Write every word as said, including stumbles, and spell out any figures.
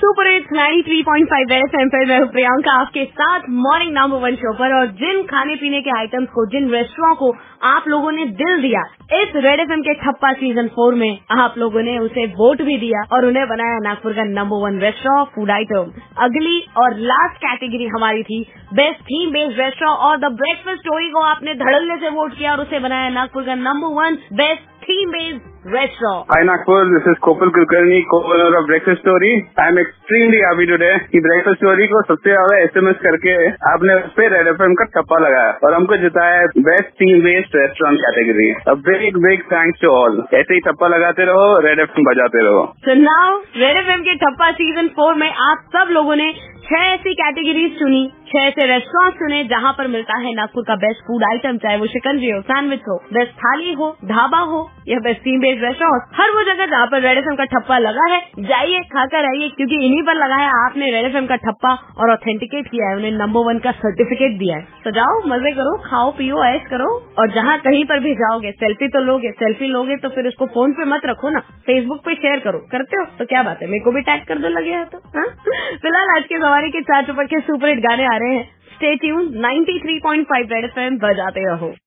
Super hits ninety three point five red FM पर मैं हूं प्रियंका आपके साथ मॉर्निंग नंबर वन शो पर। और जिन खाने पीने के आइटम्स को, जिन रेस्टोरेंट को आप लोगों ने दिल दिया इस रेड एफएम के ठप्पा सीजन फोर में, आप लोगों ने उसे वोट भी दिया और उन्हें बनाया नागपुर का number one restaurant food item. अगली और लास्ट कैटेगरी हमारी थी बेस्ट थीम बेस्ड रेस्टोरेंट, और द ब्रेकफास्ट स्टोरी को आपने धड़ल्ले से वोट किया और उसे बनाया नागपुर का number one best theme based restaurant. Hi Nagpur, this is Kopal Kulkarni, co-owner of Breakfast Story. I am extremely happy today कि Breakfast Story को सबसे ज्यादा एसएमएस करके आपने उस पे रेड एफएम का ठप्पा लगाया और हमको जिताया best team based restaurant category. A big big thanks to all. ऐसे ही ठप्पा लगाते रहो, रेड एफएम बजाते रहो। So now रेड एफएम के ठप्पा सीजन फोर में आप सब लोगों ने छह ऐसी कैटेगरीज चुनी, छह ऐसे रेस्टोरेंट चुने जहाँ पर मिलता है नागपुर का बेस्ट फूड आइटम, चाहे वो शिकंजी हो, सैंडविच हो, बेस्ट थाली हो, ढाबा हो या बेस्ट थीम बेस्ड रेस्टोरेंट। हर वो जगह जहाँ पर रेड एफएम का ठप्पा लगा है जाइए खाकर आइए, क्योंकि इन्हीं पर लगाया आपने रेड एफएम का ठप्पा और ऑथेंटिकेट किया है, उन्हें नंबर वन का सर्टिफिकेट दिया है। तो जाओ मजे करो, खाओ पियो ऐश करो, और जहाँ कहीं पर भी जाओगे सेल्फी तो लोगे, सेल्फी लोगे तो फिर उसको फोन पे मत रखो ना, फेसबुक पे शेयर करो। करते हो तो क्या बात है, मेरे को भी टैग कर दो लगे है तो। फिलहाल आज के जमाने के चार चुपक के सुपर हिट गाने आ रहे हैं। Stay tune ninety three point five red FM बजाते रहो।